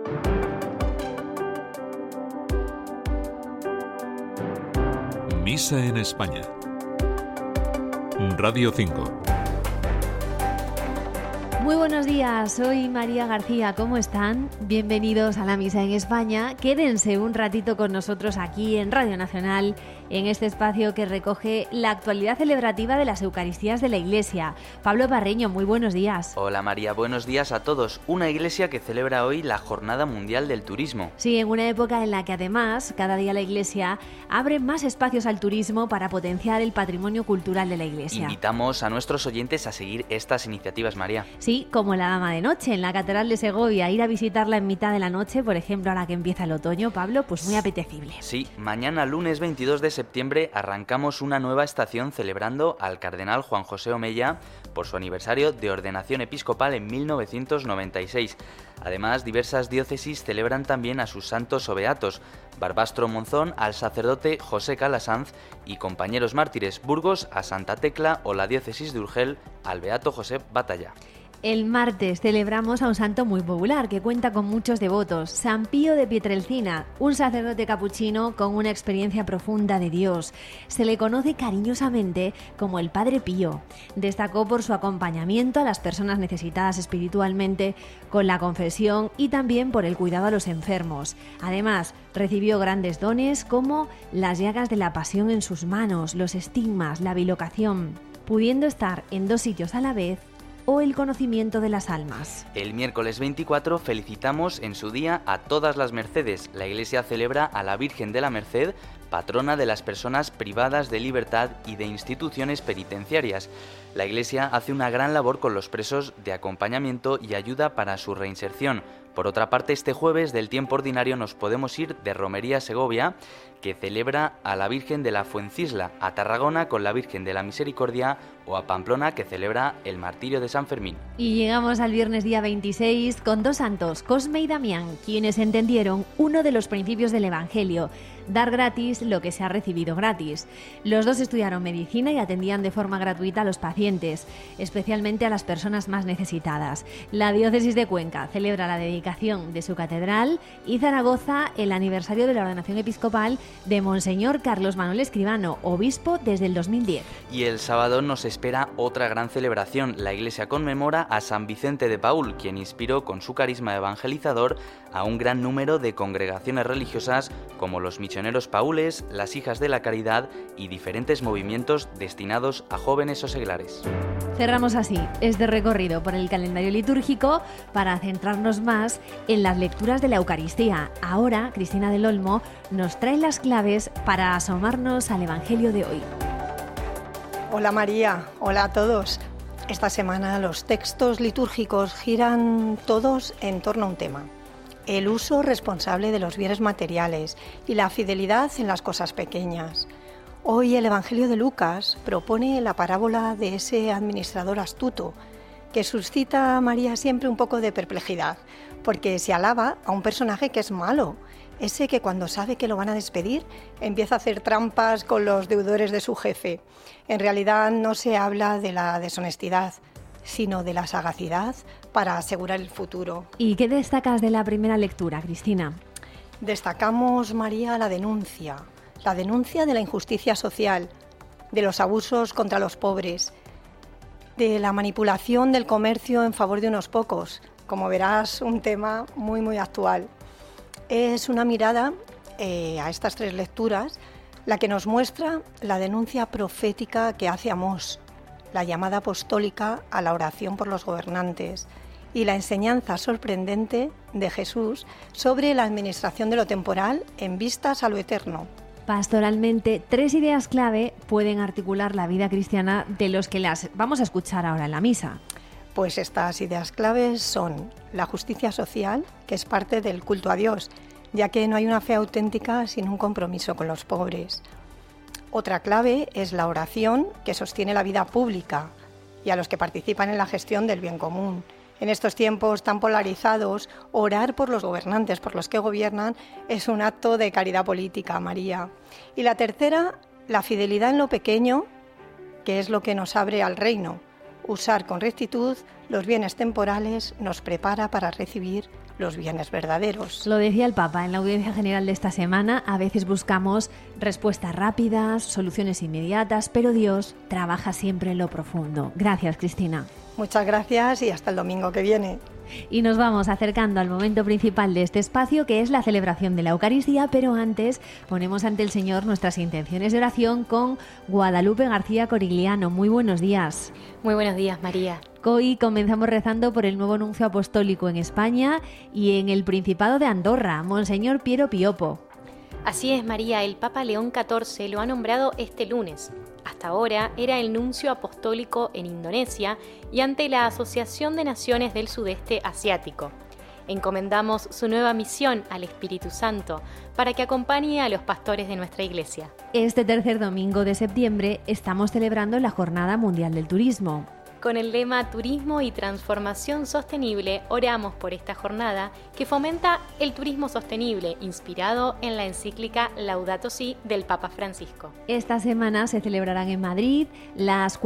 Misa en España. Radio 5. Muy buenos días, soy María García, ¿cómo están? Bienvenidos a la Misa en España. Quédense un ratito con nosotros aquí en Radio Nacional, en este espacio que recoge la actualidad celebrativa de las Eucaristías de la Iglesia. Pablo Parreño, muy buenos días. Hola María, buenos días a todos. Una iglesia que celebra hoy la Jornada Mundial del Turismo. Sí, en una época en la que además cada día la Iglesia abre más espacios al turismo para potenciar el patrimonio cultural de la Iglesia. Invitamos a nuestros oyentes a seguir estas iniciativas, María. Sí, como la Dama de Noche en la Catedral de Segovia, ir a visitarla en mitad de la noche, por ejemplo, ahora que empieza el otoño, Pablo, pues muy apetecible. Sí, mañana lunes 22 de septiembre arrancamos una nueva estación celebrando al cardenal Juan José Omella por su aniversario de ordenación episcopal en 1996. Además, diversas diócesis celebran también a sus santos o beatos. Barbastro Monzón al sacerdote José Calasanz y compañeros mártires, Burgos a Santa Tecla o la diócesis de Urgel al beato José Batalla. El martes celebramos a un santo muy popular que cuenta con muchos devotos, San Pío de Pietrelcina, un sacerdote capuchino con una experiencia profunda de Dios. Se le conoce cariñosamente como el Padre Pío. Destacó por su acompañamiento a las personas necesitadas espiritualmente con la confesión y también por el cuidado a los enfermos. Además, recibió grandes dones como las llagas de la pasión en sus manos, los estigmas, la bilocación, pudiendo estar en dos sitios a la vez, o el conocimiento de las almas. El miércoles 24 felicitamos en su día a todas las Mercedes. La Iglesia celebra a la Virgen de la Merced, patrona de las personas privadas de libertad y de instituciones penitenciarias. La Iglesia hace una gran labor con los presos de acompañamiento y ayuda para su reinserción. Por otra parte, este jueves del tiempo ordinario nos podemos ir de romería a Segovia, que celebra a la Virgen de la Fuencisla, a Tarragona con la Virgen de la Misericordia o a Pamplona, que celebra el martirio de San Fermín. Y llegamos al viernes día 26 con dos santos, Cosme y Damián, quienes entendieron uno de los principios del Evangelio: dar gratis lo que se ha recibido gratis. Los dos estudiaron medicina y atendían de forma gratuita a los pacientes, especialmente a las personas más necesitadas. La diócesis de Cuenca celebra la dedicación de su catedral y Zaragoza el aniversario de la ordenación episcopal de Monseñor Carlos Manuel Escribano, obispo desde el 2010. Y el sábado nos espera otra gran celebración. La Iglesia conmemora a San Vicente de Paúl, quien inspiró con su carisma evangelizador a un gran número de congregaciones religiosas como los misioneros paules, las Hijas de la Caridad y diferentes movimientos destinados a jóvenes o seglares. Cerramos así este recorrido por el calendario litúrgico para centrarnos más en las lecturas de la Eucaristía. Ahora, Cristina del Olmo nos trae las claves para asomarnos al Evangelio de hoy. Hola María, hola a todos. Esta semana los textos litúrgicos giran todos en torno a un tema: el uso responsable de los bienes materiales y la fidelidad en las cosas pequeñas. Hoy el Evangelio de Lucas propone la parábola de ese administrador astuto, que suscita a María siempre un poco de perplejidad, porque se alaba a un personaje que es malo, ese que cuando sabe que lo van a despedir empieza a hacer trampas con los deudores de su jefe. En realidad no se habla de la deshonestidad, sino de la sagacidad para asegurar el futuro. ¿Y qué destacas de la primera lectura, Cristina? Destacamos, María, la denuncia de la injusticia social, de los abusos contra los pobres, de la manipulación del comercio en favor de unos pocos. Como verás, un tema muy, muy actual. Es una mirada a estas tres lecturas la que nos muestra la denuncia profética que hace Amós, la llamada apostólica a la oración por los gobernantes y la enseñanza sorprendente de Jesús sobre la administración de lo temporal en vistas a lo eterno. Pastoralmente, tres ideas clave pueden articular la vida cristiana de los que las vamos a escuchar ahora en la misa. Pues estas ideas claves son la justicia social, que es parte del culto a Dios, ya que no hay una fe auténtica sin un compromiso con los pobres. Otra clave es la oración, que sostiene la vida pública y a los que participan en la gestión del bien común. En estos tiempos tan polarizados, orar por los gobernantes, por los que gobiernan, es un acto de caridad política, María. Y la tercera, la fidelidad en lo pequeño, que es lo que nos abre al reino. Usar con rectitud los bienes temporales nos prepara para recibir los bienes verdaderos. Lo decía el Papa en la audiencia general de esta semana. A veces buscamos respuestas rápidas, soluciones inmediatas, pero Dios trabaja siempre en lo profundo. Gracias, Cristina. Muchas gracias y hasta el domingo que viene. Y nos vamos acercando al momento principal de este espacio, que es la celebración de la Eucaristía, pero antes ponemos ante el Señor nuestras intenciones de oración con Guadalupe García Corigliano. Muy buenos días. Muy buenos días, María. Hoy comenzamos rezando por el nuevo nuncio apostólico en España y en el Principado de Andorra, Monseñor Piero Piopo. Así es, María, el Papa León XIV lo ha nombrado este lunes. Hasta ahora era el nuncio apostólico en Indonesia y ante la Asociación de Naciones del Sudeste Asiático. Encomendamos su nueva misión al Espíritu Santo para que acompañe a los pastores de nuestra Iglesia. Este tercer domingo de septiembre estamos celebrando la Jornada Mundial del Turismo. Con el lema Turismo y Transformación Sostenible, oramos por esta jornada que fomenta el turismo sostenible, inspirado en la encíclica Laudato Si del Papa Francisco. Esta semana se celebrarán en Madrid las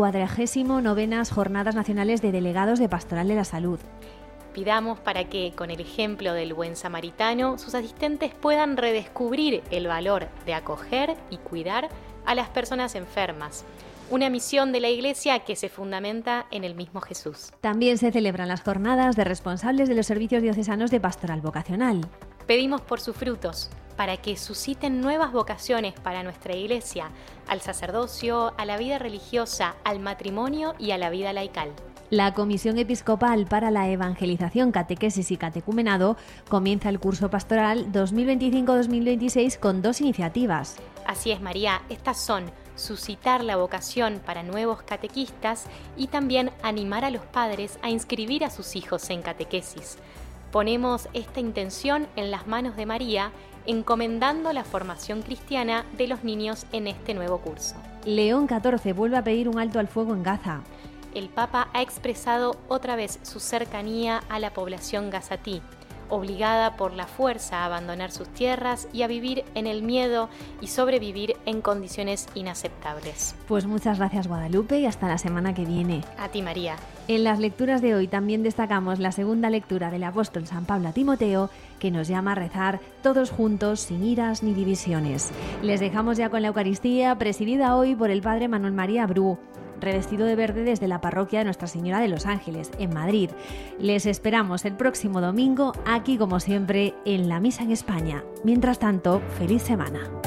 49ª Jornadas Nacionales de Delegados de Pastoral de la Salud. Pidamos para que, con el ejemplo del buen samaritano, sus asistentes puedan redescubrir el valor de acoger y cuidar a las personas enfermas. Una misión de la Iglesia que se fundamenta en el mismo Jesús. También se celebran las jornadas de responsables de los servicios diocesanos de pastoral vocacional. Pedimos por sus frutos, para que susciten nuevas vocaciones para nuestra Iglesia, al sacerdocio, a la vida religiosa, al matrimonio y a la vida laical. La Comisión Episcopal para la Evangelización, Catequesis y Catecumenado comienza el curso pastoral 2025-2026 con 2 iniciativas. Así es, María, estas son suscitar la vocación para nuevos catequistas y también animar a los padres a inscribir a sus hijos en catequesis. Ponemos esta intención en las manos de María, encomendando la formación cristiana de los niños en este nuevo curso. León XIV vuelve a pedir un alto al fuego en Gaza. El Papa ha expresado otra vez su cercanía a la población gazatí, obligada por la fuerza a abandonar sus tierras y a vivir en el miedo y sobrevivir en condiciones inaceptables. Pues muchas gracias, Guadalupe, y hasta la semana que viene. A ti, María. En las lecturas de hoy también destacamos la segunda lectura del apóstol San Pablo a Timoteo, que nos llama a rezar todos juntos, sin iras ni divisiones. Les dejamos ya con la Eucaristía, presidida hoy por el Padre Manuel María Bru, revestido de verde desde la parroquia de Nuestra Señora de los Ángeles, en Madrid. Les esperamos el próximo domingo, aquí como siempre, en la Misa en España. Mientras tanto, feliz semana.